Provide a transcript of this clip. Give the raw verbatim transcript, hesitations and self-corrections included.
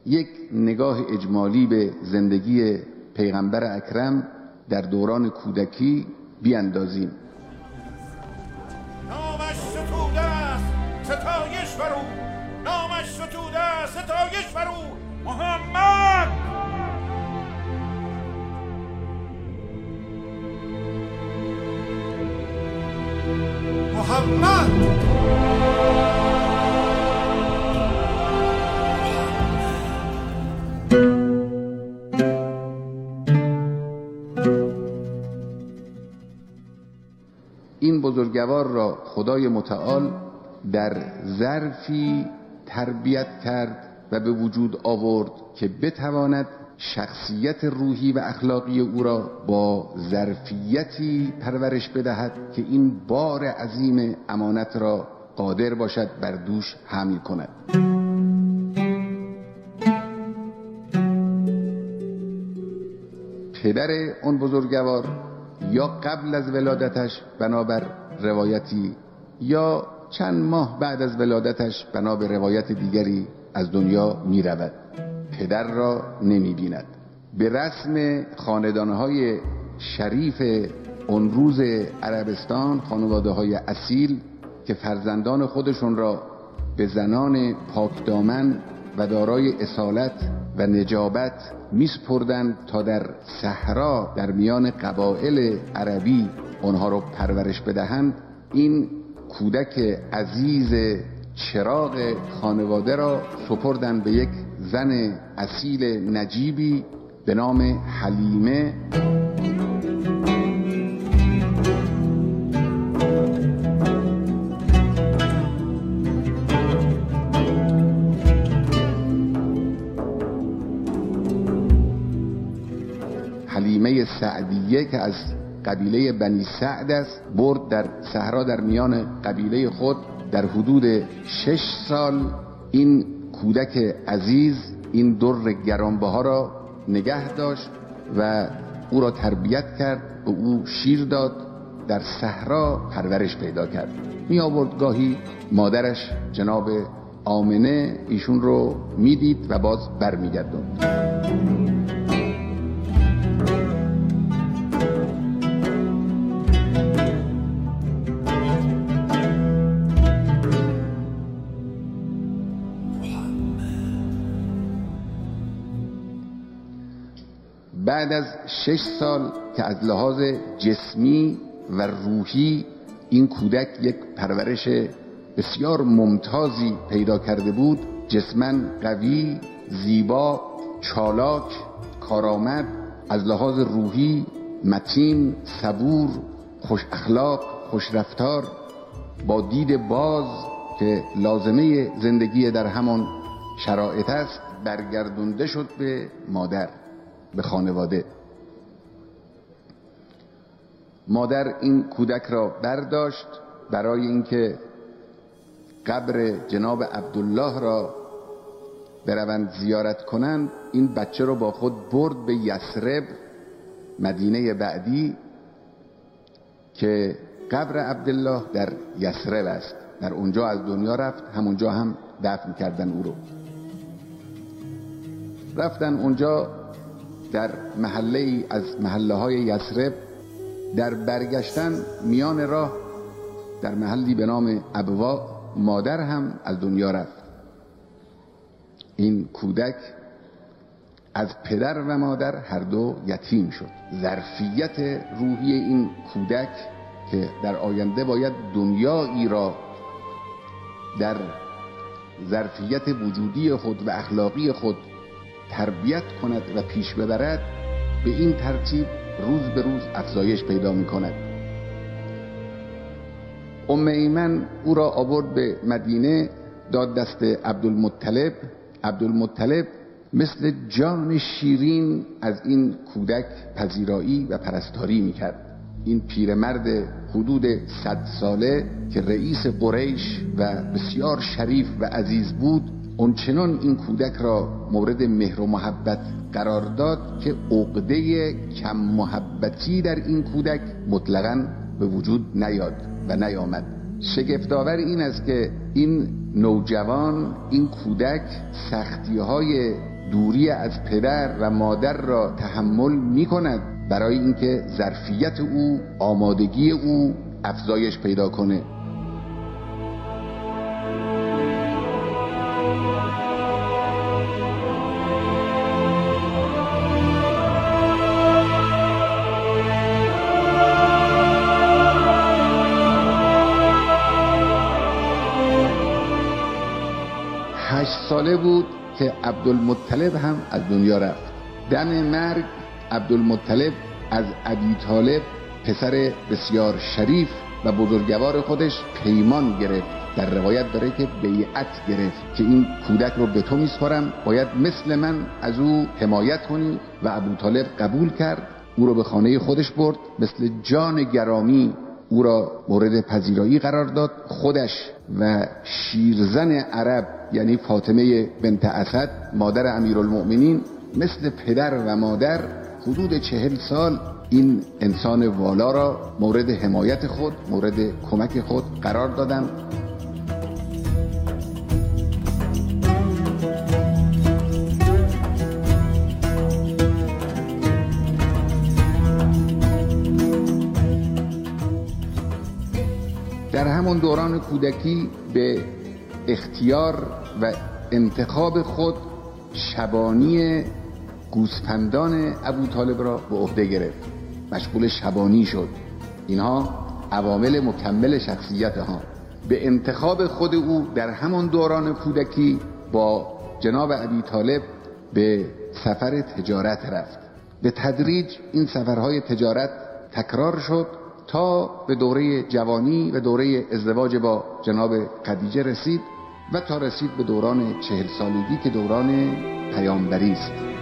یک نگاه اجمالی به زندگی پیغمبر اکرم در دوران کودکی بیاندازیم. نامش ستوده است ستایش بر او، نامش ستوده است ستایش بر او، محمد. محمد این بزرگوار را خدای متعال در ظرفی تربیت کرد و به وجود آورد که بتواند شخصیت روحی و اخلاقی او را با ظرفیتی پرورش بدهد که این بار عظیم امانت را قادر باشد بر دوش حمل کند. پدر اون بزرگوار یا قبل از ولادتش بنابر روایتی یا چند ماه بعد از ولادتش بنابر روایت دیگری از دنیا می رود. پدر را نمی بیند. به رسم خاندانهای شریف اون روز عربستان، خانواده های اصیل که فرزندان خودشون را به زنان پاکدامن و دارای اصالت و نجابت میسپردند تا در صحرا در میان قبایل عربی آنها را پرورش بدهند، این کودک عزیز چراغ خانواده را سپردند به یک زن اصیل نجیبی به نام حلیمه. حلیمه سعدیه که از قبیله بنی سعد است، برد در صحرا در میان قبیله خود. در حدود شش سال این کودک عزیز این در گرانبها را نگه داشت و او را تربیت کرد، به او شیر داد، در صحرا پرورش پیدا کرد. می آورد گاهی مادرش جناب آمنه ایشون رو می دید و باز بر می گردند. بعد از شش سال که از لحاظ جسمی و روحی این کودک یک پرورش بسیار ممتازی پیدا کرده بود، جسمن قوی، زیبا، چالاک، کارآمد، از لحاظ روحی متین، صبور، خوش اخلاق، خوش رفتار، با دید باز که لازمه زندگی در همان شرایط است، برگردونده شد به مادر، به خانواده. مادر این کودک را برداشت برای اینکه قبر جناب عبدالله را بروند زیارت کنند. این بچه را با خود برد به یثرب، مدینه بعدی که قبر عبدالله در یثرب است. در اونجا از دنیا رفت، همونجا هم دفن کردن او رو. رفتن اونجا در محله ای از محله های یثرب. در برگشتن میان راه در محلی به نام ابوا مادر هم از دنیا رفت. این کودک از پدر و مادر هر دو یتیم شد. ظرفیت روحی این کودک که در آینده باید دنیایی را در ظرفیت وجودی خود و اخلاقی خود تربیت کند و پیش ببرد، به این ترتیب روز به روز افزایش پیدا می کند. ام ایمن او را آورد به مدینه، داد دست عبدالمطلب. عبدالمطلب مثل جان شیرین از این کودک پذیرایی و پرستاری می کرد. این پیرمرد حدود صد ساله که رئیس قریش و بسیار شریف و عزیز بود، اونچنان این کودک را مورد مهر و محبت قرار داد که عقده کم محبتی در این کودک مطلقاً به وجود نیاد و نیامد. شگفت‌آور این است که این نوجوان، این کودک، سختی‌های دوری از پدر و مادر را تحمل می کند برای اینکه ظرفیت او، آمادگی او افزایش پیدا کنه. هشت ساله بود که عبدالمطلب هم از دنیا رفت. دم مرگ عبدالمطلب از ابی طالب پسر بسیار شریف و بزرگوار خودش پیمان گرفت. در روایت داره که بیعت گرفت که این کودک رو به تو میسپارم، باید مثل من از او حمایت کنی و ابو طالب قبول کرد. او رو به خانه خودش برد، مثل جان گرامی او را مورد پذیرایی قرار داد. خودش و شیرزن عرب یعنی فاطمه بنت اسد مادر امیرالمؤمنین مثل پدر و مادر حدود چهل سال این انسان والا را مورد حمایت خود، مورد کمک خود قرار دادند. در همون دوران کودکی به اختیار و انتخاب خود شبانی گوسفندان ابو طالب را به عهده گرفت، مشغول شبانی شد. اینها عوامل مکمل شخصیت ها. به انتخاب خود او در همون دوران کودکی با جناب ابی طالب به سفر تجارت رفت. به تدریج این سفرهای تجارت تکرار شد تا به دوره جوانی و دوره ازدواج با جناب خدیجه رسید و تا رسید به دوران چهل سالگی که دوران پیامبری است.